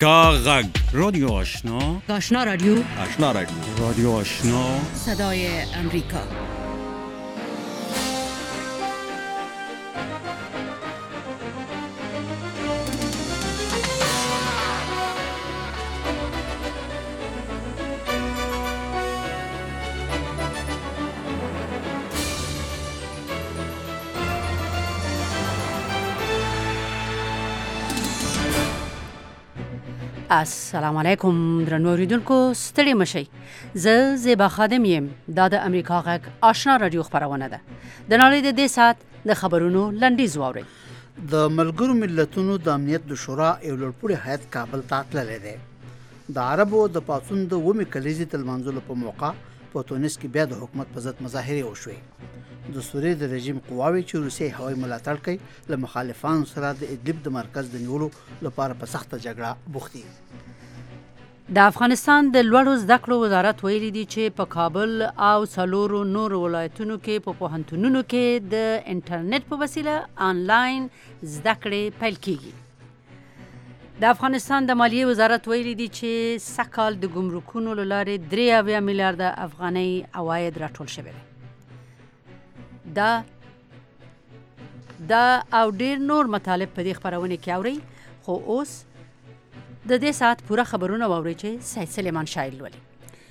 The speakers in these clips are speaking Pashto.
کاغذ رادیو آشنا آشنا رادیو رادیو آشنا صدای امریکا. السلام علیکم درنو اوریدونکو، ستړي مشئ. زه زیبا خادم یم. دا د امریکا غږ آشنا رادیو خبرونه ده. د نړۍ د دې سات د خبرونو لنډیز واورئ. د ملګرو ملتونو د امنیت د شورا یو لوړپوړی هیئت کابل ته تللی دی. د عربو د پاڅون د 9 کلیزې د لمانځلو په موقع په تونس کې بیا د حکومت په ضد مظاهرې وشوې. د سوریې د رژیم قواوې چې روسیې هوایي ملاتړ کوي له مخالفانو سره د ادلب د مرکز د نیولو لپاره په سخته جګړه بوخت دي. د افغانستان د لوړو زده کړو وزارت ویلي دی چې په کابل او څلورو نورو ولایتونو کې په پوهنتونونو کې د انټرنیټ په وسیله آنلاین زده کړې پیل کیږي. د افغانستان د مالیې وزارت ویلي دی چې سږکال د ګمرکونو له لارې 83 میلیارډ افغانۍ عواید راټول شوي دي. دا او ډیر نور مطالب په دې خبرونه کې اوري، خو اوس د دې ساعت پوره خبرونه واورئ چې سید سلیمان شایل لولي.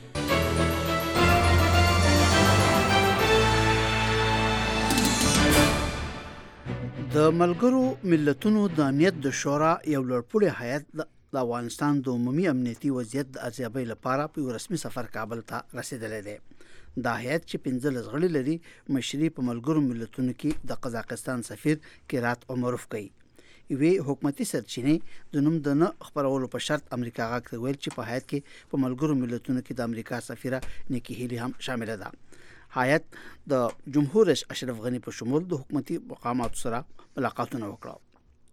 د ملګرو ملتونو د امنیت د شورا یو لوړپوړی هیئت د افغانستان د عمومي امنیتي وضعیت د ارزیابۍ لپاره په یو رسمي سفر کابل ته رسیدلی دی. دا هیئت چې 15 غړي لري مشري په ملګرو ملتونو کې د قزاقستان سفیر کیرات عمروف کوي. یوې حکومتي سرچینې د نوم د نه خپرولو په شرط امریکا غږ ته ویل چې په هیئت کې په ملګرو ملتونو کې د امریکا سفیره نیکی هیلی هم شامله ده. هیئت د جمهور رئیس اشرف غنی په شمول د حکومتي مقاماتو سره ملاقاتونه وکړه.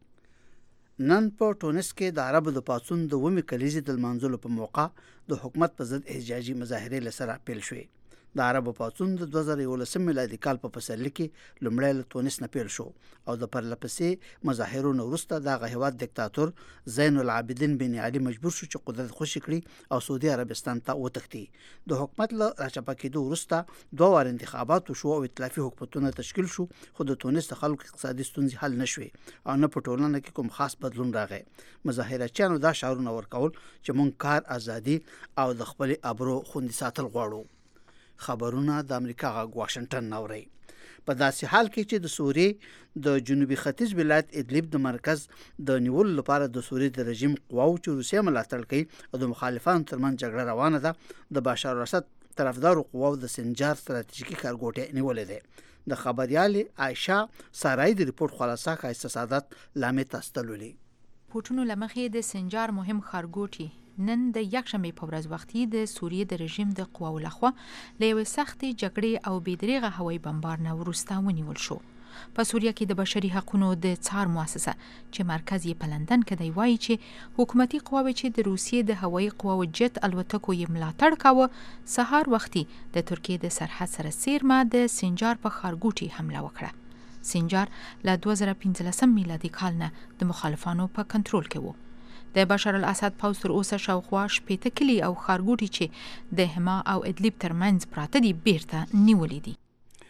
نن په تونس کې د عربو د پاڅون د 9 کلیزې د لمانځلو په موقع د حکومت په ضد احتجاجي مظاهرې لسره پیل شوې. د عربو پاڅون د 2011 میلادي کال په پسرلي کې لومړی له تونس نه پیل شو او د پرلپسې مظاهرو نه وروسته دغه هېواد دیکتاتور زین العابدین بن علي مجبور شو چې قدرت خوشي کړي او سعودي عربستان ته وتښتي. د حکومت له راچپه کېدو وروسته 2 وار انتخابات وشو او ائتلافي حکومتونه تشکیل شو، خو د تونس د خلکو اقتصادي ستونزې حل نه شوې او نه په ټولنه کې کوم خاص بدلون راغی. مظاهرچیانو دا شعارونه ورکول چې مونږ کار ازادي او د خپل ابرو خوندي ساتل غواړو. خبرونه د امریکا غږ واشنگټن اوري. په داسې حال کې چې د سوریې د جنوبي ختیځ ولایت ادلب د مرکز د نیولو لپاره د سوریې د رژیم قواو چې روسیه ملاتړ کوي او د مخالفانو ترمنځ جګړه روانه ده، د بشار الاسد طرفدارو قواو د سنجار ستراتیژیکي ښارګوټی نیولې ده. د خبريال عائشه سارای د ریپورت خلاصه ښایسته سعادت لامې تاستلولي. پوټونو لمخې د سنجار مهم ښارګوټي نن د یکشنبې په ورځ وختي د سوریې د رژیم د قواو لخوا له یوې سختې جګړې او بېدریغه هوایي بمبار نه وروسته ونیول شو. په سوریه کې د بشري حقونو د څار مؤسسه چې مرکز یې په لندن کې دی وایي چې حکومتي قواوې چې د روسیې د هوایي قواو جت الوتکو یې ملاتړ کاوه، سهار وختي د ترکیې د سرحد سره څیرمه د سنجار په ښارګوټي حمله وکړه. سنجار له 2015 میلادي کال نه د مخالفانو په کنټرول کې و. د بشار الاسد پوځ تر اوسه شاوخوا 80 کلي او ښارګوټي چې د حما او ادلب ترمنځ پراته دي بیرته نیولې دي.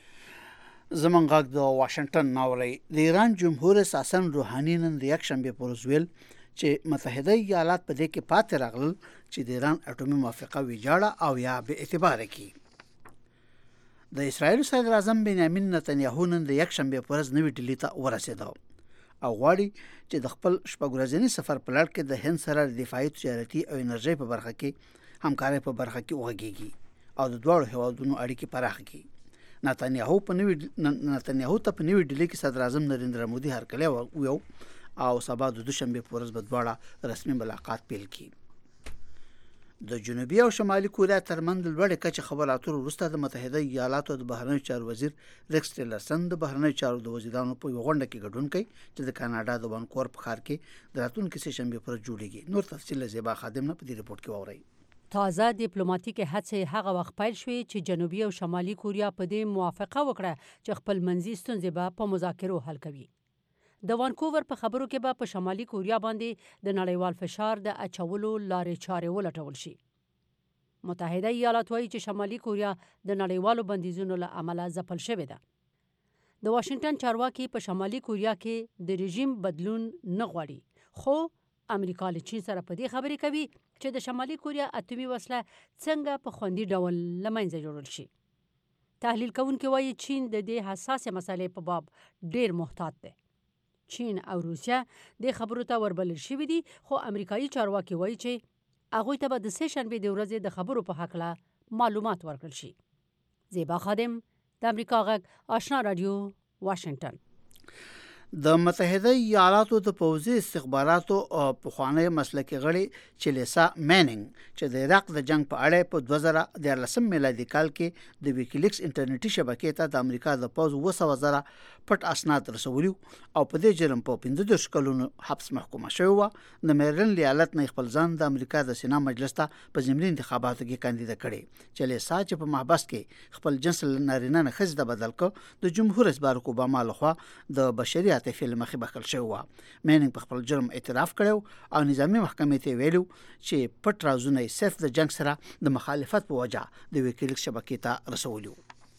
زمونږ غږ د واشنگټن ناولی. د ایران جمهور رئیس حسن روحاني نن د یکشنبې په ورځ ویل چې متحده ایالات په دې کې پاتې راغلل چې د ایران اټومي موافقه ویجاړه او یا بې اعتباره کړي. د اسرائیل صدر اعظم بنیامین نتنیاهو نن د یکشنبې په ورځ نوې ډیلي ته ورسېدو او غواړي چې د خپل شپږ ورځني سفر په لړ کې د هند سره د دفاعي، تجارتي او انرژۍ په برخه کې همکارۍ په برخه کې وغږیږي او د دواړو هیوادونو اړیکې پراخ کړي. نتنیاهو ته په نوې ډیلي کې صدر اعظم نریندرا مودي هرکلی ویو او سبا د دوشنبې په ورځ به دواړه رسمي ملاقات پیل کړي. د جنوبي او شمالي کوریا ترمنځ د لوړې کچې خبرو اترو وروسته د متحده ایالاتو د بهرنیو چارو وزیر ریکس ټیلرسن د بهرنیو چارو د وزیرانو په یوه غونډه کې ګډون کوي چې د کاناډا د وانکوور په ښار کې د راتلونکي سه شنبې پر ورځ جوړیږي. نور تفصیل له زیبا خادم نه په دې ریپورت کې واورئ. تازه ډیپلوماټیک هڅې هغه وخت پیل شوې چې جنوبي او شمالي کوریا په دې موافقه وکړه چې خپل منځي ستونزې به په مذاکرو حل کوي. د وانکوور په خبرو کې به په شمالي کوریا باندې د نړیوال فشار د اچولو لارې چارې ولټول شي. متحده ایالات وایي چې شمالي کوریا د نړیوالو بندیزونو له امله ځپل شوې ده. د واشنگټن چارواکي په شمالي کوریا کې د رژیم بدلون نه غواړي، خو امریکا له چین سره په دې خبرې کوي چې د شمالي کوریا اتومي وسله څنګه په خوندي ډول له منځه یوړل شي. تحلیل کوونکي وایي چین د دې حساسې مسئلې په باب ډېر محتاط دی. چین او روسیا د خبرو ته وربلل شوي دي، خو امریکایي چارواکي وایي چې هغوی ته به د سه شنبې د ورځې د خبرو په هکله معلومات ورکړل شي. زیبا خادم، د امریکا غږ، آشنا رادیو، واشنگټن. د متحده ایالاتو د پوځي استخباراتو او پخوانی مسلکي غړي چلیسا میننګ چې د عراق د جنگ په اړه په 2013 میلادي کال کې د ویکیلیکس انټرنیټي شبکې ته د امریکا د پوځ 200,000 پټ اسناد رسولي او په دې جرم په 15 کلونو حبس محکومه شوی و. د میرلند ایالت نه خپل ځان د امریکا د سنا مجلس ته په ضمني انتخاباتو کې کاندید کړي. چلیسا چې په محبس کې خپل جنس نارینه نه ښځه بدل کړ، د جمهور رئیس بارک اوباما لخوا د بشري عاطفې له مخې بخښل شوی و. میننګ په خپل جرم اعتراف کړو او نظامی محکمې ته ویلو چې پټ رازونه یې صرف د جنگ سره د مخالفت په وجه د ویکیلیکس شبکې ته رسولي.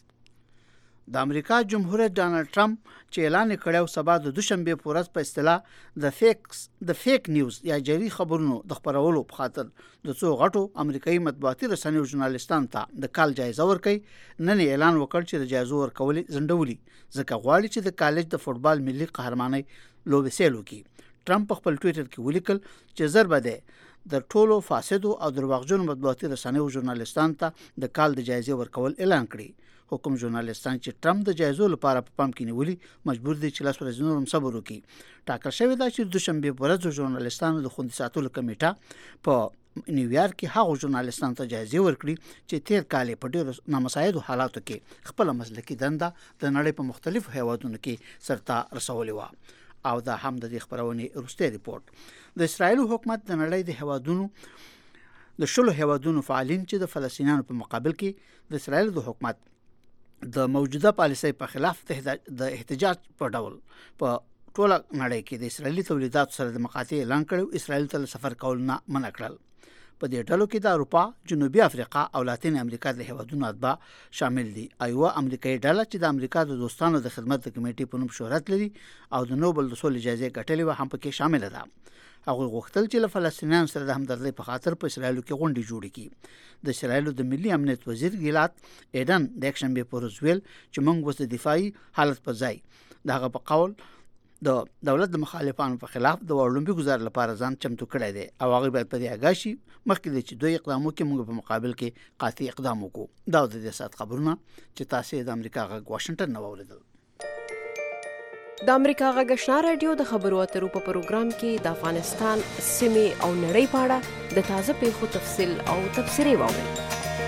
د امریکا جمهور رئیس ډانلډ ټرمپ چې اعلان کړو سبا د دوشنبه په ورځ په اصطلاح د فیک نیوز یا جعلي خبرونو د خبرولو په خاطر د څو غټو امریکایي مطبوعاتي رسنیو ژورنالیستانو ته د کال جایزه ورکړي. نن اعلان وکړ چې د جایزو ورکول زندولي ځکه غواړي چې د کالج د فوټبال ملي قهرماني لوبې سیلو کی. ټرمپ په خپل ټوئیټر کې ولیکل چې ضربه ده د ټولو فاسدو او درواغجنو مطبوعاتي رسنیو ژورنالیستانو ته د کال د جایزې ورکول اعلان کړي. حکم ژورنالیستان چې ټرمپ د جایزو لپاره په پام کې نیولي مجبور دي چې لاس ورځې نورم صبر وکړي. ټاکل شوی دا چې دوشنبه په ورځ ژورنالیستانو د خوندي ساتلو کمیټه په نیویارک کې هغو ژورنالیستانو ته جایزې ورکړي چې تیر کال په ډېرو نامساعدو حالاتو کې خپل مسلکي دنده د نړۍ په مختلفو هیوادونو کې سرته رسولې و. او دا هم د دې خبرونې وروستی ریپورت. د اسرایل حکومت د نړۍ د هیوادونو د شلو هیوادونو فعالین چې د فلسطینیانو په مقابل کې د اسرایل د حکومت د موجوده پالیسۍ په خلاف د احتجاج په ډول په ټوله نړۍ کې د اسرایلی تولیداتو سره د مقاطعې اعلان کړو. اسرایل ته سفر کول نه منع کړل. په دې ډلو کې د اروپا، جنوبي افریقا او لاتین امریکا د هیوادونو اتباع شامل دي. ایوه امریکایي ډله چې د امریکا د دوستانو د خدمت د کمیټې په نوم شهرت لري او د نوبل د سولې جایزې ګټلې و هم پکې شامل ده. هغه غوښتل چې له فلسطینیانو سره د همدردۍ په خاطر په اسرایل کې غونډې جوړې کړي. د اسرایل د ملي امنیت وزیر ګیلات ایډن د اکشنبه پر ویل چې موږ وس د دفاعي حالت په ځای دغه په قول د دولت د مخالفانو په خلاف د اولمپیک گزار لپاره ځان چمتو کړی دی او هغه باید په دې اگاشي مخکې چې دوی اقدام وکړي موږ په مقابل کې قاطع اقدام وکړو. دا د دې سات خبرونه چې تاسو د امریکا غږ واشنگټن نه واوریدل. د امریکا غږ آشنا رادیو د خبرو اترو په پروګرام کې د افغانستان سیمې او نړۍ په اړه د تازه پیښو تفصیل او تبصرې واورئ.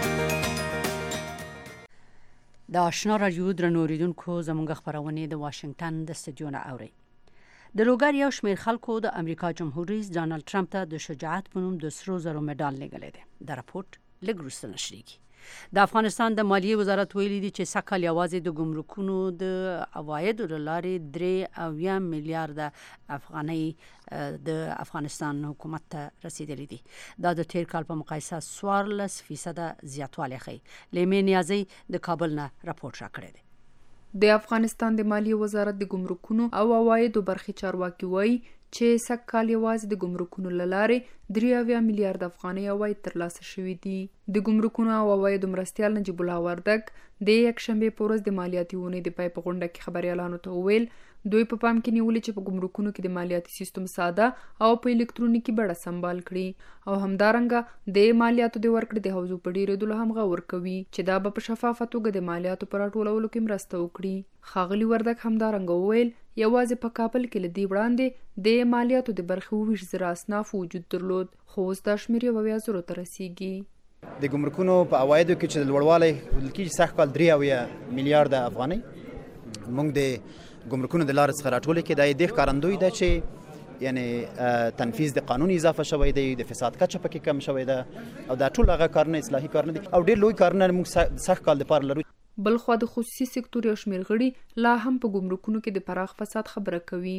د آشنا رادیو درنو اوریدونکو زموږ خبرونه د واشنگټن د استودیو نه اوري. د لوګر یو شمېر خلکو د امریکا جمهور رئیس ډانلډ ټرمپ ته د شجاعت په نوم د سرو زرو مډال لګلې ده. دا راپورټ لږ وروسته نشریږي. د افغانستان د مالیې وزارت ویلي دی چې سږ یوازې د ګمرکونو د عوایدو له لارې 3 میلیارډ افغانۍ د افغانستان حکومت ته رسیدلې دي. دا د تیر کال په مقایسه 14% زیاتوالی ښیي. لیمې نیازی د کابل نه راپورټ راکړی دی. د افغانستان د مالیې وزارت د ګمرکونو او عوایدو برخې چارواکي وایي چې سږ کال یوازې د ګمرکونو له لارې 3 میلیارډ افغانۍ عواید ترلاسه شوي دي. د ګمرکونو او عوایدو مرستیال نجیب الله وردګ د یکشنبې په ورځ د مالیاتي اونۍ د پای په غونډه کې خبریالانو ته وویل دوی په پام کې نیولې چې په ګمرکونو کې د مالیاتي سیستم ساده او په الکترونیکي بڼه سمبال کړي او همدارنګه د مالیاتو د ورکړې د حوزو په ډیرېدلو هم غور کوي چې دا به په شفافه توګه د مالیاتو په راټولولو کې مرسته وکړي. ښاغلي وردګ همدارنګه وویل یوازې په کابل کې له دې وړاندې د مالیاتو د برخې 20,000 اصناف وجود درلود خو اوس دا شمېر 8,000 ته رسیږي. د ګمرکونو په عوایدو کې چې لوړوالی ویل کېږي سږ کال 3 میلیارډ افغانۍ موږ د ګمرکونو د لارې څخه راټولې کې دا یې ښکارندوی ده چې یعنی تنفیذ د قانون اضافه شوی دی، د فساد کچه پکې کم شوی ده او دا ټول هغه کارونه اصلاحي کارونه دي او ډېر لوی کارونه موږ سږ کال لپاره لرو. بلخوا د خصوصي سکتور یو شمېر غړي لا هم په ګمرکونو کې د پراخ فساد خبره کوي.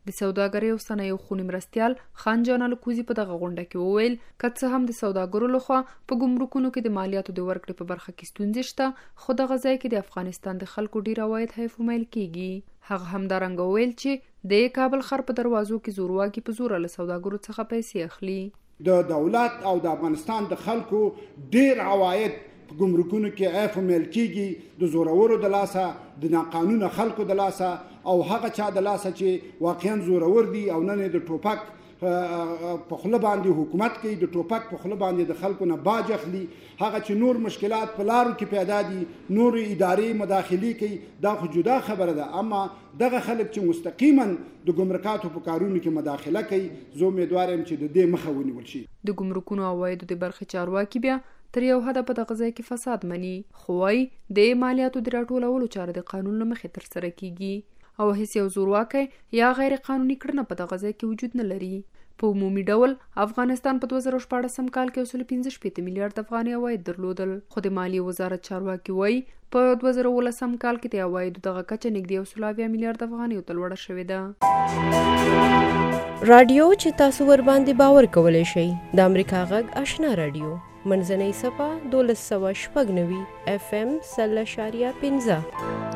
د سوداګرۍ او صنایعو خونې مرستیال خان جان الکوزي په دغه غونډه کې وویل که څه هم د سوداګرو لخوا په ګمرکونو کې د مالیاتو د ورکړې په برخه کې ستونزې شته، خو دغه ځای کې د افغانستان د خلکو ډیر عواید حیف ومایل کیږي. هغه همدارنګه وویل چې د کابل ښار په دروازو کې زورواکي په زور له سوداګرو څخه پیسې اخلي. د دولت او د افغانستان د خلکو ډیر عواید په ګمرکونو کې عیف ومایل کیږي، د زورورو د لاسه، د ناقانونه خلکو د لاسه، او هغه چا د لاسه چې واقعا زورور دي او نن د ټوپک په خوله باندې حکومت کوي، د ټوپک په خوله باندې د خلکو نه باج اخلي. هغه چې نور مشکلات په لارو کې پیدا دي، نور ادارې مداخلي کوي، دا خو جدا خبره ده. اما دغه خلک چې مستقیما د ګمرکاتو په کارونو کې مداخله کوي، زه امیدوار یم چې د دې مخه ونیول شي. د ګمرکونو عوایدو د برخې چارواکي بیا تر یو حده په دغه ځای کې فساد مني، خو وايي د مالیاتو د راټولولو چاره د قانون له مخې ترسره کیږي او هیڅ یو زورواکی یا غیر قانوني کړنه په دغه ځای کې وجود نه لري. په عمومي ډول افغانستان په 2014 کال کې 1.15 میلیارډ افغاني عواید درلودل، خو د مالیې وزارت چارواکي وایي په 2019 کال کې د عوایدو دغه کچه نږدې 1.2 میلیارډ افغانیو ته لوړه شوې ده. رادیو چې تاسو ور باندې باور کولای شئ د امریکا غږ آشنا رادیو منځنۍ صفه 1296 FM 0.15.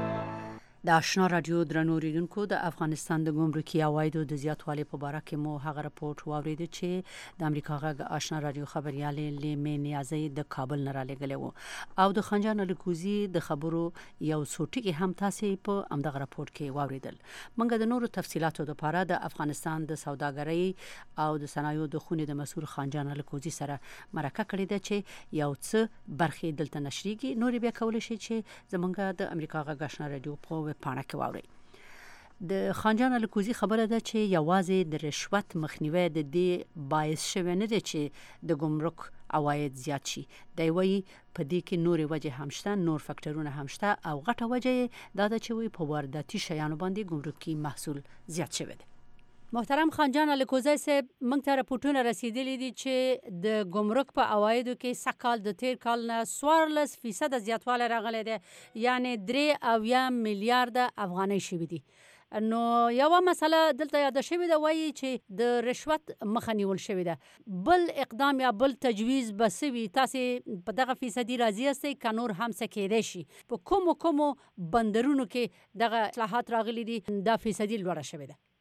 د آشنا رادیو درنو اوریدونکو، د افغانستان د ګمرکي عوایدو د زیاتوالي په اړه کې مو هغه راپورټ واورید چې د امریکا غږ آشنا رادیو خبريالې لیمه نیازي د کابل نه را لګلې وو او د خنجان الکوزي د خبرو یو څوټکی هم تاسو په امدغه راپورټ کې واوریدل. منګه د نورو تفصيلاتو لپاره د افغانستان د سوداګرۍ او د صنایعو د خونې د مسؤل خنجان الکوزي سره مرکه کړې ده چې یو څه برخې دلته نشریږي، نور بیا کولای شي چې زمونږ د امریکا غږ آشنا رادیو په پاڼه کې واوري. د خانجان الکوزي خبره ده چې یوازې د رشوت مخنیوي د دې باعث شوی نه دی چې د ګمرک عواید زیات شي. دی وایي په دې کې نورې وجې هم شته، نور فکټورونه هم شته او غټه وجه دا ده چې وایي په وارداتي شیانو باندې ګمرکي محصول زیات شوی دی. محترم خانجان الکوزی صاحب، موږ ته راپورټونه رسیدلي دي چې د ګمرک په عوایدو کې سږ د تیر کال نه 14% زیاتوالی راغلی دی، یعنی 3 میلیارډ افغانۍ شوي دي. نو یوه مسله دلته یاده شوې ده، وایي چې د رشوت مخه نیول شوې ده. بل اقدام یا بل تجویز به څه وي؟ تاسې په دغه فیصدي راضي یاستئ که نور هم څه کیدی شي؟ په کومو بندرونو کې دغه اصلاحات راغلي دي دا فیصدي لوړه شوې ده؟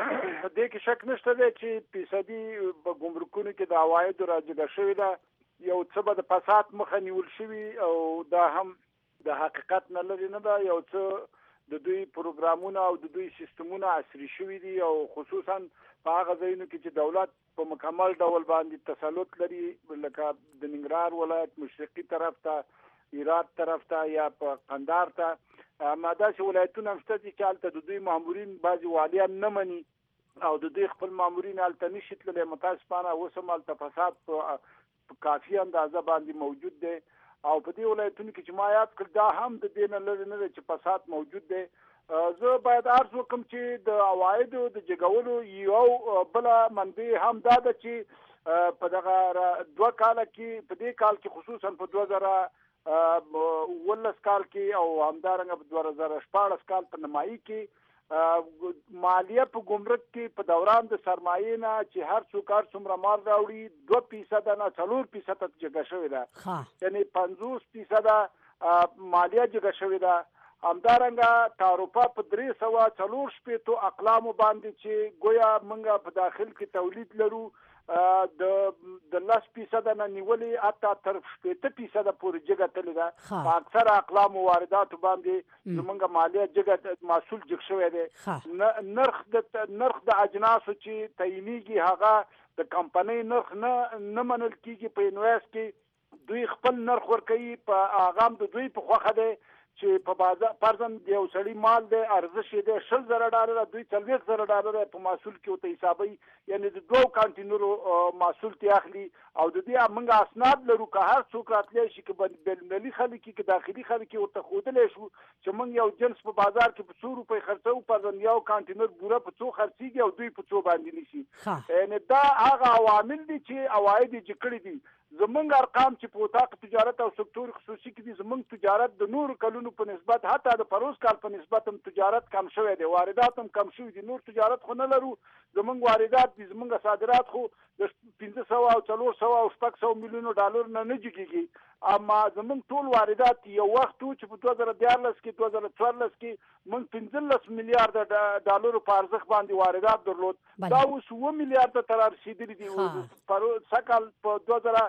دې کې شک نشته دی چې فیصدي په ګمرکونو کې د عوایدو راجګه شوې ده. یو څه به د فساد مخه نیول شوي او دا هم د حقیقت نه لري نه ده. یو څه د دوی پروګرامونه او د دوی سیستمونه عصري شوي دي او خصوصا په هغه ځایونو کې چې دولت په مکمل ډول باندې تسلط لري، لکه د ننګرهار ولایت مشرقي طرف ته، هرات طرف ته یا په قندهار ته. اما داسې ولایتونه هم شته چې هلته د دوی مامورین بعضې والیان نه مني او د دوی خپل مامورین هلته نشي تللی. متاسفانه اوس هم هلته فساد په کافي اندازه باندې موجود دی او په دې ولایتونو کې چې ما یاد کړ دا هم د دې نه لرې نه دی چې فساد موجود دی. زه باید عرض وکړم چې د عوایدو د جګولو یو بله منبع هم دا ده چې په دغه 2 کاله کې، په دې کال کې خصوصا په 2019 کال کې او همدارنګه په 2014 کال په نمایي کې مالیه په ګمرک کې په دوران د سرمایې نه چې هر څوک هر څومره مال راوړي 2% نه 4% جګه شوې ده، یعنی 50% مالیه جګه شوې ده. همدارنګه تعرفه په 340 اقلامو باندې چې گویا موږ په داخل کې تولید لرو د 10% نه نیولې حتی تر 60% پورې جګه تللی ده. په اکثره اقلامو وارداتو باندې زموږ مالیه جګه محصول جګ شوی دی. نرخ د اجناسو چې تعینیږي هغه د کمپنۍ نرخ نه منل کیږي. په انویس کې دوی خپل نرخ ورکوي، په هغه هم د دوی په خوښه دی چې په بازار فرضاً یو سړی مال دی ارزش یې دی $10,000، دوی $40,000 په محصول کې ورته حسابوي، یعنی د 2 کانټینرو محصول ته اخلي. او د دې موږ اسناد لرو که هر څوک راتلی شي که بینالمللي خلک کې داخلي خلک ورته ښودلی شو چې موږ یو جنس په بازار کې په 100 روپۍ خرڅوو، فرضاً یو کانټینر بوره په څو خرڅېږي او دوی په څو باندې نیسي. یعنې دا هغه عوامل دي چې عواید یې جګ کړي دي. زمونږ ارقام چې په اتاق تجارت او سکتور خصوصي کې دي زمونږ تجارت د نور کلونو په نسبت حتی د پروز کال په نسبت هم تجارت کم شوی دی، واردات هم کم شوي دي. نور تجارت خو نه لرو، زمونږ واردات دي، زمونږ صادرات خو د 500 او 400 او 600 میلیونو ډالر نه جګیږي. اما زمونږ ټول واردات یو وخت چې په 2014 کې 2014 کې موږ 15 میلیارډ ډالر په ارزښت باندې واردات درلود، دا اوس 7 میلیارډ ته رسیدلی دي. په سکهال په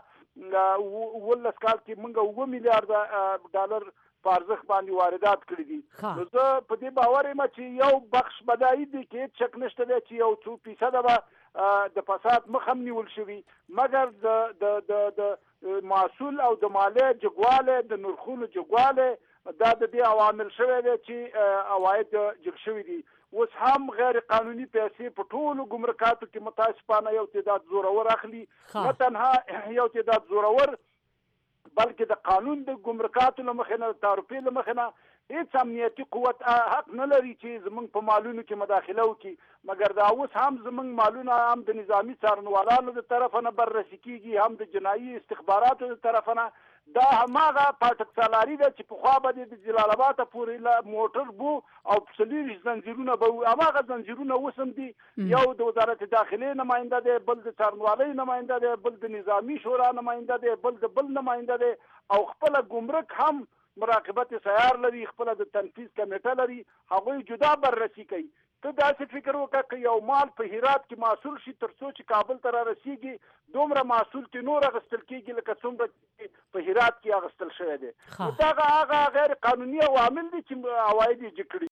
2019 کال کې موږ 7 میلیارډ ډالر په ارزښت باندې واردات کړی دي. نو زه په دې باور یم چې یو بخش بدایي دی کې شک نشته دی چې یو 2% به د فساد مخه نیول شوي، مګر د محصول او د مالیې جګواله، د نرخونو جګواله دا د دې عوامل شوی دی چې عواید جګ شوي دي. اوس هم غیر قانوني پیسې په ټولو ګمرکاتو کې متاسفانه یو تعداد زورور اخلي، نه تنها یو تعداد زورور بلکې د قانون د ګمرکاتو له مخې نه، د تعرفې له مخې نه هیڅ امنیتي قوت حق نه لري چې زمونږ په مالونو کې مداخله وکړي. مګر دا اوس هم زمونږ مالونه هم د نظامي څارنوالانو د طرفه نه بررسي کېږي، هم د جنایي استخباراتو د طرفه نه. دا هماغه پاټک سالاري ده چې پخوا به د جلال آباد پورې موټر بو او 40 زنجیرونه به هماغه زنجیرونه اوس هم دي. یو د وزارت داخلې نماینده دی، بل د څارنوالۍ نماینده دی، بل د نظامي شورا نماینده دی، بل نماینده دی، او خپله ګمرک هم مراقبت سیار لري، خپله د تنفیذ کمیټه لري، هغوی جدا بررسي کوي. ته داسې فکر وکړه که یو مال په هرات کې محصول شي تر څو چې کابل ته رارسیږي دومره محصول کې نور اخیستل کېږي لکه څومره په هرات کې اخیستل شوی دی. دغه هغه غیر قانوني عوامل دي چې عواید یې جګ کړي.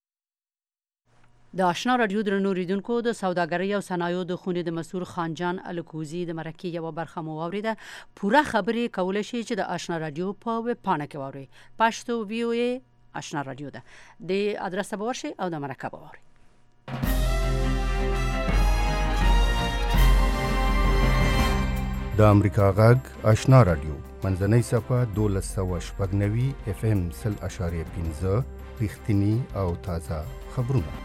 د آشنا رادیو درنو ریدونکو، د سوداګرۍ او صنایعو د خونې د مسؤل خانجان الکوزي د مرکې یوه برخه مو واورېده. پوره خبرې کولی شي چې د آشنا رادیو په ویب پاڼه کې واورئ. پښتو VOA آشنا رادیو ده، د ادرس ته به ورشئ او د مرکه به واورئ. د امریکا غږ آشنا رادیو منځنۍ صفحه 1290 FM 0.5 رښتینی او تازه خبرونه.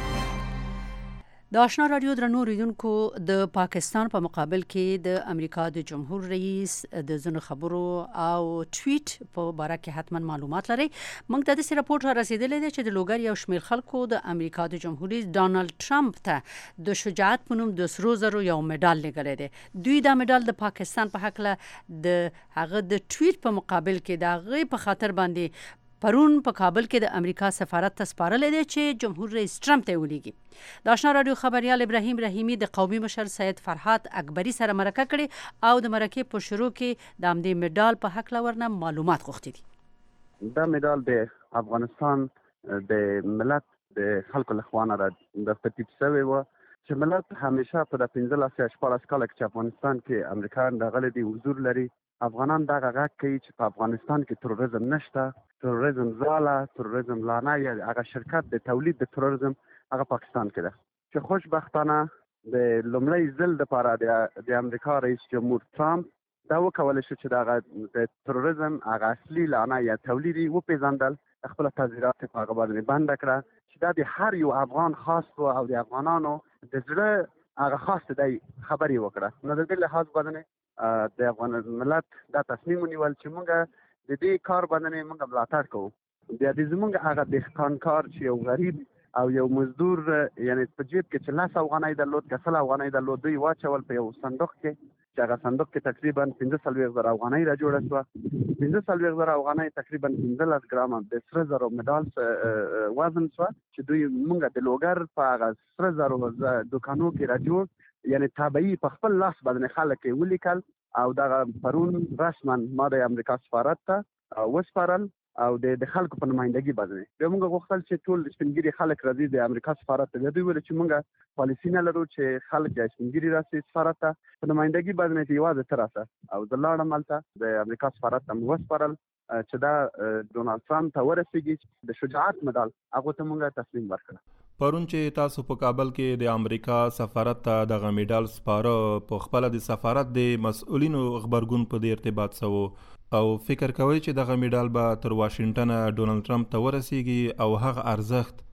د آشنا رادیو درنو ریدونکو، د پاکستان په مقابل کې د امریکا د جمهور رئیس د ځینو خبرو او ټویټ په باره کې حتما معلومات لري. موږ ته داسې راپورټ را رسیدلی دی چې د لوګر یو شمېر خلکو د امریکا د جمهور رئیس ډانلډ ټرمپ ته د شجاعت په نوم د سرو زرو یو مډال لیږلی دی. دوی دا مډال د پاکستان په هکله د هغه د ټویټ په مقابل کې د هغې په خاطر باندې پرون په کابل کې د امریکا سفارت ته سپارلی دی چې جمهور رئیس ټرمپ ته ولیږي. د آشنا رادیو خبریال ابراهیم رحیمي د قومي مشر سید فرحات اکبري سره مرکه کړې او د مرکې په شروع کې د همدې مډال په هکله ورنه معلومات غوښتي دي. دا مډال د افغانستان د ملت د خلکو له خوا نه د ترتیب شوی و چې ملت همیشه په د 15-14 کال کې افغانستان کې امریکایان راغلي دي، حضور لري. افغانان دغه غږ کوي چې په افغانستان کې تروریزم نشته، تروریزم زاله، تروریزم لانه، یا هغه شرکت د تولید د تروریزم هغه پاکستان کې ده. چې خوشبختانه د لومړی ځل دپاره د امریکا رئیس جمهور ټرمپ دا وکولی شو چې د تروریزم هغه اصلي لانه یا تولید یې وپېژندل، خپله تعزیرات په هغه باندې بنده کړه چې دا د هر یو افغان خاص و او د افغانانو د زړه هغه خاص دی خبرې وکړه. نو د دې لحاظ باندې د افغان ملت دا تصمیم ونیول چې موږ د دې کار باندې موږ ملاتړ کوو. بیا د زموږ هغه دهقانکار چې یو غریب او یو مزدور یعنی په جیب کې چې 10 افغانۍ درلود، 10 افغانۍ درلود، دوی واچول په یو صندوق کې چې هغه صندوق کې تقریبا 15,000 افغانۍ را جوړه شوه. 15,000 افغانۍ تقریبا 15 ګرامه د سره زرو مډال وزن شوه چې دوی موږ د لوګر په هغه سره زرو دوکانو کې را جوړ، یعنی طبيعي په خپل لاس باندې خلک ولیکل او دا پرون رسما ما د امریکا سفارت ته وسپارل او د خلکو په نمائندګي باندې. بیا موږ غوښتل چې ټول سپینګری خلک راځي د امریکا سفارت ته. دوی ویل چې موږ پالیسی نه لرو چې خلک د سپینګری راسي سفارت ته په نمائندګي باندې یوازې تر راسه او د لاړم هلته د امریکا سفارت ته وسپارل چې دا ډونالډ ټرمپ ته ورسیږي د شجاعت مډال هغه ته موږ تسلیم ورکړه. پرون چې تاسو په کابل کې د امریکا سفارت ته دغه میډال سپاره، په خپل د سفارت د مسؤلینو خبرګون په دې ارتباط سو او فکر کوي چې دغه میډال به تر واشنگټن ډونالډ ټرمپ ته ورسیږي او هغه ارزښت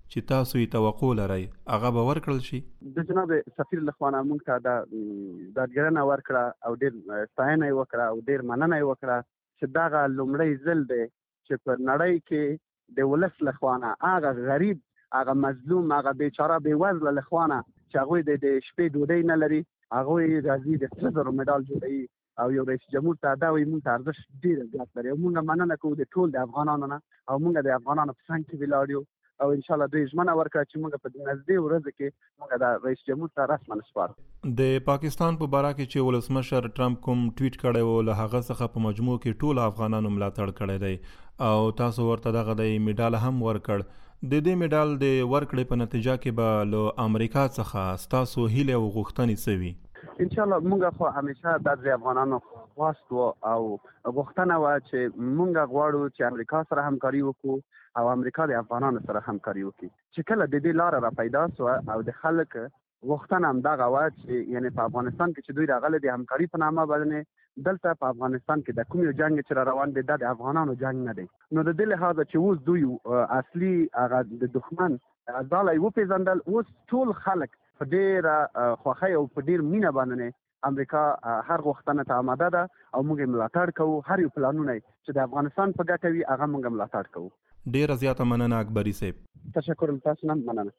چې تاسو یې توقع لرئ هغه به ورکړل شي؟ د جناب سفیر لخوانه موږ ته د ډاډګرنه ورکړه او ډېر ستاینه یې وکړه او ډېر مننه یې وکړه چې دغه لومړی ځل دی چې په نړۍ کې د ولس لخوانه هغه غریب، هغه مظلوم، هغه بیچاره بېوزله لخوانه چې هغوی د شپې ډوډۍ نه لري، هغوی راځي د 3,000 مډال جوړوي او یو رئیس جمهور ته دا وایي موږ ته ارزښت ډېر زیات لري او موږ مننه کوو د ټول د افغانانو نه او موږ د افغانانو په څنګ کې ولاړ یو او انشاءالله دوی ژمنه ورکړه چې موږ په نږدې ورځو کې موږ د رئیس جمهور ته رسما سپارو. د پاکستان په باره کې چې ولسمشر ټرمپ کوم ټویټ کړی و له هغه څخه په مجموع کې ټول افغانانو ملاتړ کړی دی او تاسو ورته دغه د میډال هم ورکړ. د دې میډال د ورکړې په نتیجه کې به له امریکا څخه ستاسو هیله او غوښتنې څه وي؟ انشاءالله موږ خو همیشه د افغانانو خواست و او غوښتنه وه چې موږ غواړو چې امریکا سره همکاري وکړو او امریکا د افغانانو سره همکاري وکړي. چې کله د دې لاره را پیدا سوه او د خلک غوښتنه همدغه وه چې یعنې په افغانستان کې چې دوی راغلي د همکاري په نامه باندې دلته په افغانستان کې د کوم یو جنګ چې را روان دی دا د افغانانو جنګ نه دی، نو د دې لحاظه چې اوس دوی اصلي هغه د دښمن ځاله یې وپېژندل، اوس ټول خلک په ډېره خوښۍ او په ډېر مینه باندې امریکا هر غوښتنه ته آماده ده او موږ یې ملاتړ کوو. هر یو پلانونه چې د افغانستان په ګټه وي هغه موږ ملاتړ کوو. ډېره زیاته مننه اکبري صاحب. تشکر له تاسو نه مننه.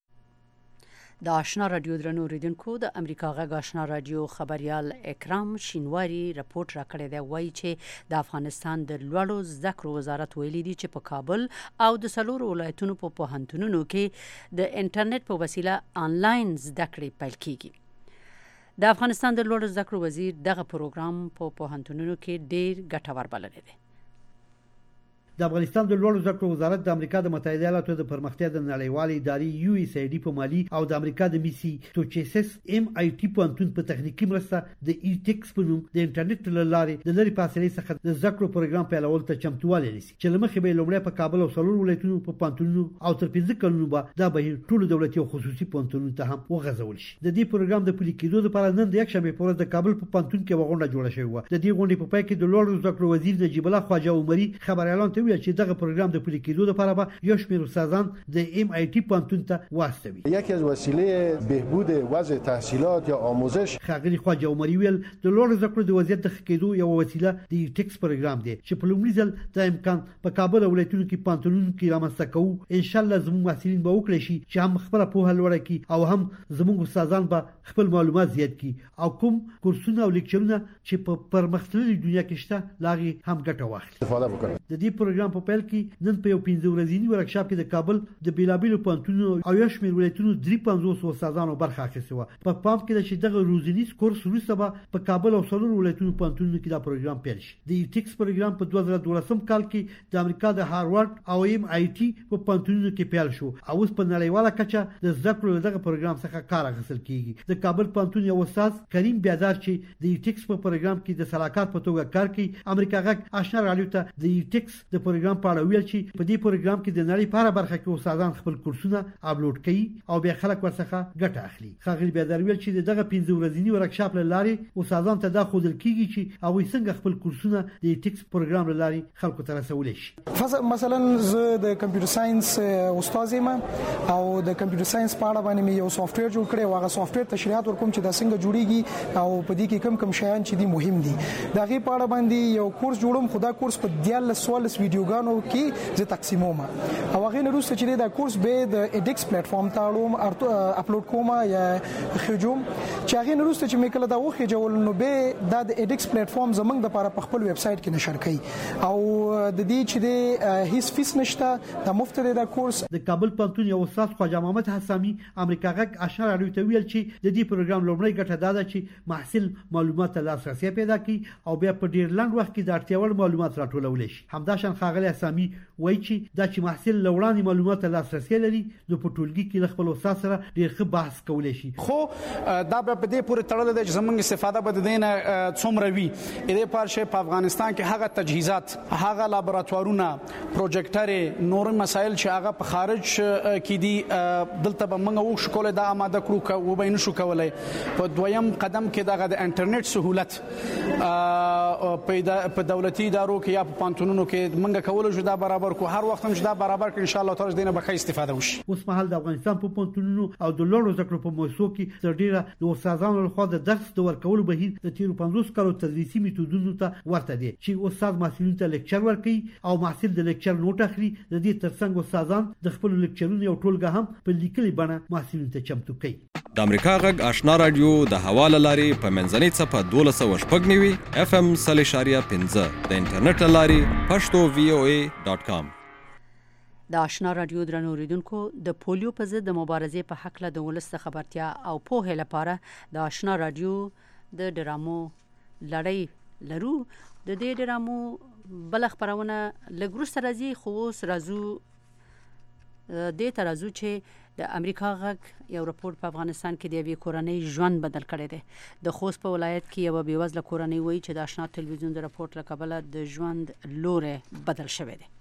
د آشنا رادیو درنو اوریدونکو، د امریکا غږ آشنا رادیو خبريال اکرام شینواری رپورت راکړی دی، وایي چې د افغانستان د لوړو زده کړو وزارت ویلي دی چې په کابل او د 4 ولایتونو په پوهنتونونو کې د انټرنیټ په وسیله آنلاین زده کړې پیل کیږي. د افغانستان د لوړو زده کړو وزیر دغه پروګرام په پوهنتونونو کې ډیر ګټور بللی دی. د افغانستان د لوړو زده کړو وزارت د امریکا د متحده ایالاتو د پرمختیا د نړیوالې ادارې USAID په مالی او د امریکا د میساچوسیټس MIT پوهنتون په تخنیکی مرسته د ایټکس په نوم د انټرنیټ له لارې د لرې فاصلې څخه د زده کړو پروګرام پیلولو ته چمتووالی نیسي، چې له مخې به لومړی په کابل او 4 ولایتونو په پوهنتونونو او تر 15 کلونو به دا بهیر ټولو دولتي او خصوصي پوهنتونونو ته هم وغځول شي. د دې پروګرام د پلي کېدو لپاره نن د یکشنبې په ورځ د کابل په پوهنتون کې غونډه جوړه شوې وه. د دې غونډې په پای کې د لوړو زده کړو وزیر نجیب الله خواجه عمري خبريالانو ته ویل چې دغه پروګرام د پلي کېدو لپاره به یو شمېر استادان د MIT پوهنتون ته واستوي. یکی از وسیله بهبود وضع تحصیلات یا آموزش. ښاغلي خواجه عمري ویل د لوړو زده کړو د وضعیت د ښه کېدو یو وسیله د ایټکس پروګرام دی چې په لومړي ځل دا امکان په کابل او ولایتونو کې پوهنتونونو کې رامنځته کوو. ان شاء الله زموږ محصلین به وکړي شي چې هم خپله پوهه لوړه کړي او هم زموږ استادان به خپل معلومات زیات کړي او کوم کورسونه او لیکچرونه چې په پرمختللې دنیا کې شته لاغي هم ګټه واخلي. د دې پروګرام په پیل کې نن په یو 15 ورځنی ورکشاپ کې د کابل د بیلابیلو پوهنتونونو او یو شمېر ولایتونو 350 استادانو برخه اخیستې وه. په پام کې ده چې دغه روزنیز کورس وروسته به په کابل او 4 ولایتونو پوهنتونونو کې دا پروګرام پیل شي. د ایټکس پروګرام په 2012 کال کې د امریکا د هاروارد او MIT په پوهنتونونو کې پیل شو او اوس په نړیواله کچه د زده کړو دغه پروګرام څخه کار اخیستل کیږي. د کابل پوهنتون یو استاد کریم بیادار چې د ایټکس په پروګرام کې د صلاحکار په توګه کار کوي، امریکا غږ آشنا رادیو ته د ایټکس د پروګرام په اړه ویل چې په دې پروګرام کې د نړۍ په هره برخه کې استادان خپل کورسونه اپلوډ کوي او بیا خلک ورڅخه ګټه اخلي. ښاغلي بیادار ویل چې دغه 15 ورځنی ورکشاپ له لارې استادان ته دا ښودل کیږي چې هغوی څنګه خپل کورسونه د ایټکس پروګرام له لارې خلکو ته رسولی شي. مثلا زه د کمپیوټر ساينس استاد یم او د کمپیوټر ساينس په اړه باندې مې یو سافټویر جوړ کړی او هغه سافټویر تشریحات ورکوم چې دا څنګه جوړیږي او په دې کې کوم شیان چې دي مهم دي. دا غي په اړه باندې یو کورس جوړوم، خدا کورس په 14 ویډیوګانو کې زه تقسیموم او هغه نه روسته چې دا کورس به د ایډکس پلیټفارم ته اړوم اپلوډ کوم یا خجوم چې هغه نه روسته چې مې کله دا وخه جوړ نو به دا د ایډکس پلیټفارم زمنګ د لپاره په خپل ویب سټ کې نشر کړي او د دې چې د هیڅ فیس نشته د مفت دی دا کورس. د کابل پوهنتون یو استاد خواجه محمد حسامي امریکا غږ آشنا رادیو ته ویل چې د دې پروګرام لومړی ګټه دا ده چې محصل معلومات ته لاسرسي پیدا کړي او بیا په ډیر لنډ وخت کې د اړتیا وړ معلومات راټولول شي. همداشان ښاغلي حسامي وایي چې دا چې محصل لوړاني معلومات ته لاسرسي لري نو په ټولګي کې خپل استاد سره ډیر ښه بحث کولی شي. خو دا په دې پورې تړل دی چې زموږ استفاده به د دې نه څومره وي. دې پر شی په افغانستان کې هغه تجهیزات، هغه لابراتوارونه، پروجیکټر، نور مسایل چې هغه په خارج کې دي دلته به موږ وښ کولای دا آماده کړو او به نشو کولای. په دویم قدم کې دغه د انټرنیټ سہولت په دولتي ادارو کې یا په پانتونونو کې منګه کول شو دا برابر کو هر وخت هم دا برابر ک ان شاء الله تعالی دینه به استفاده وشي. اوس مهال د افغانستان په پونتونونو او د لوړو زده کړو په موضوع کې تر ډیره د استادانو لخوا د درس د ورکولو بهیر د تیرو 50 کالو تدریسي میتودونو ته ورته دي چې استاد محصلینو ته لیکچر ورکوي او محصل د لیکچر نوٹ اخلي. د دې ترڅنګ استادان د خپل لیکچرونو یو ټولګه هم په لیکلي بڼه محصلینو ته چمتو کوي. د امریکا غږ آشنا رادیو د حواله لاري په منځنۍ صفه 12.15 FM 3.15 د انټرنیټ لاري pashto.voa.com. د آشنا رادیو درنو اوریدونکو د پولیو په ضد د مبارزې په حق له د ولس خبرتیا او پوهه لپاره د آشنا رادیو د ډرامو لړۍ لرو. د دې ډرامو بل خبرونه لګروس راځي خو اوس راځو د ترازو چې د امریکا غږ یو راپور په افغانستان کې د یوې کورنۍ ژوند بدل کړی دی. د خوست په ولایت کې یو بېوزله کورنۍ وایي چې د آشنا تلویزیون د راپور له کبله د ژوند لوری بدل شوی دی.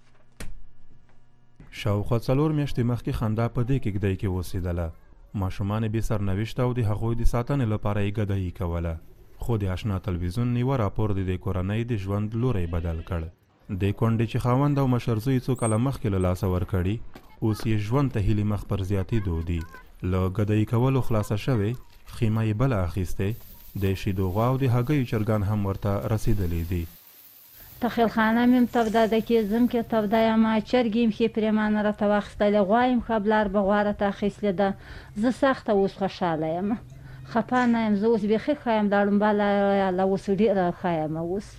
شاوخوا 4 میاشتې مخکې خندا په دې کېږدۍ کې اوسېدله. ماشومان بې سرنوشته او د هغوی د ساتنې لپاره یې ګدایي کوله. خو د آشنا تلویزیون نیوه راپور د دې کورنۍ د ژوند لوری بدل کړ. د کونډې چې خاوند او مشر زوی څو کاله مخکې له لاسه ورکړي اوس یې ژوند ته هیلې مخ پر زیاتېدو دي. له ګدایي کولو خلاصه شوې خیمه یې بله اخیستې. د شیدو غوا او د هګیو چرګان هم ورته رسېدلی دي. تخیلخانه میم توده ده کېزم که توده یم چرګیم ښې پرېمانه راته واخیستلې غوا یم ښه بلار به غوا راته اخیستلې ده. زه سخته اوس خوشحاله یم خفه نه یم. زه اوس بیخي ښه یم دا لومبله اوس ډېره ښه یم. اوس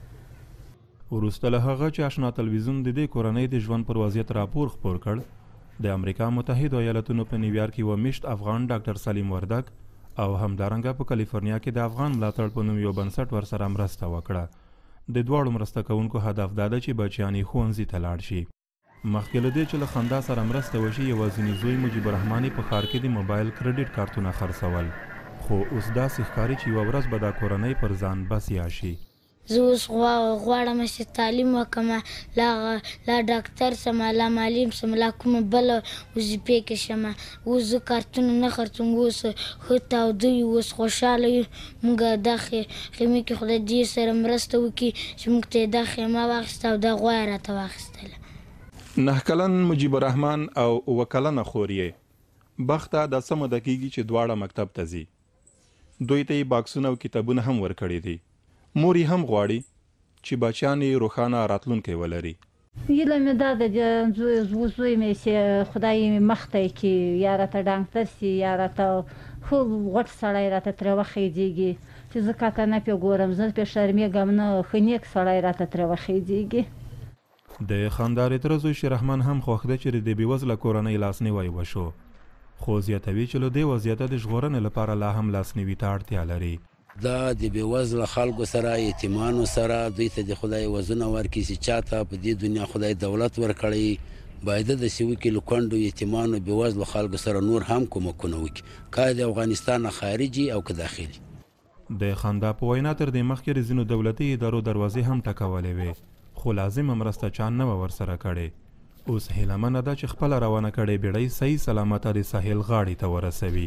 وروسته له هغه چې آشنا تلویزیون د دې کورنۍ د ژوند پر وضعیت راپور خپور کړ د امریکا متحده ایالاتونو په نیویارک کې یوه میشت افغان ډاکټر سلیم وردک او همدارنګه په کالیفورنیا کې د افغان ملاتړ په نوم یو بنسټ ورسره مرسته وکړه. د دواړو مرسته کوونکو هدف دا ده چې بچیان یې ښوونځي ته لاړ شي. مخکې له دې چې له خندا سره مرسته وشي یوازینی زوی مجیب الرحمن په ښار کې د موبایل کریډټ کارتونه خرڅول. خو اوس داسې ښکاري چې یوه ورځ به دا کورنۍ پر ځان بسیا شي. زه اوس غواړم چې تعلیم وکړم لا ډاکټر سم لا معلم سم لا کومه بله وظیفې کې شم. اوس زه کارتونه نه خرڅوم. اوس ښه تاوده یو اوس خوشحاله یو. موږ دا خیمې کې خدای دې سره مرسته وکړي چې موږ ته یې دا خیمه واخیسته او دا غوا یې راته واخیستله. 9 کلن مجیب الرحمن او 7 کلنه خور یې بخته دا سمه ده کېږي چې دواړه مکتب ته ځي. دوی ته یې باکسونه او کتابونه هم ورکړي دي. مور یې هم غواړي چې بچیان یې روښانه راتلونکی ولري. هیله مې دا ده چې زوی مې چې خدای مې مخته کړي یا راته ډاکټر سي یا راته ښه غټ سړی راته ترې وخېږي چې زه کاته نه پې ګورم. زه پې شرمېږم نه ښه نیک سړی راته ترې وخېږي. د خاندارې تره زوی شیررحمان هم خوښ ده چې د بېوزله کورنۍ لاسنیوی وشو. خو زیاتوي چې له دې وضعیته د ژغورنې لپاره لا هم لاسنیوي ته اړتیا لري. دا د بېوزله خلکو سره یتیمانو سره دوی ته د خدای وزونه ورکړي چې چاته په دې دنیا خدای دولت ورکړی باید داسې وکړي له کونډو یتیمانو بېوزلو خلکو سره نور هم کومکونه وکړي که د افغانستان نه خارجي او که داخلي. د خندا په وینا تر دې مخکې د ځینو دولتي ادارو دروازې هم ټکولې وې خو لازمه مرسته چا نه وه ورسره کړې. اوس هیله منه ده چې خپله روانه کړې بیړۍ صحیح سلامته د ساحل غاړې ته ورسوي.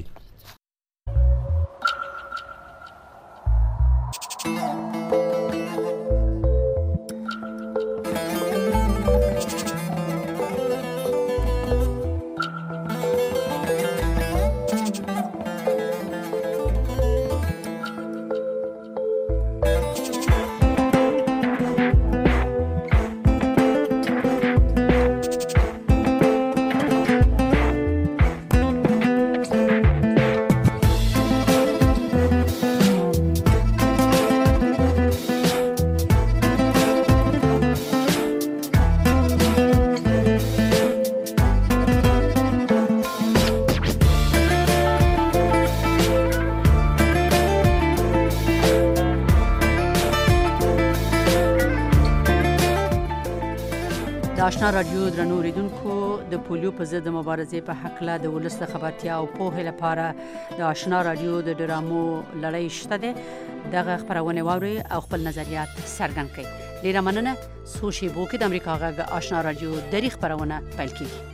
آشنا رادیو درنو اوریدونکو د پولیو په ضد مبارزې په حق له د ولس د خبرتیا او پوهې لپاره د آشنا رادیو د ډرامو لړۍ شته ده. دغه خبرونه واورئ او خپل نظریات څرګند کړئ. ډیره مننه. څو شیبو کې د امریکا غږ آشنا رادیو درې خبرونه پیل کیږي.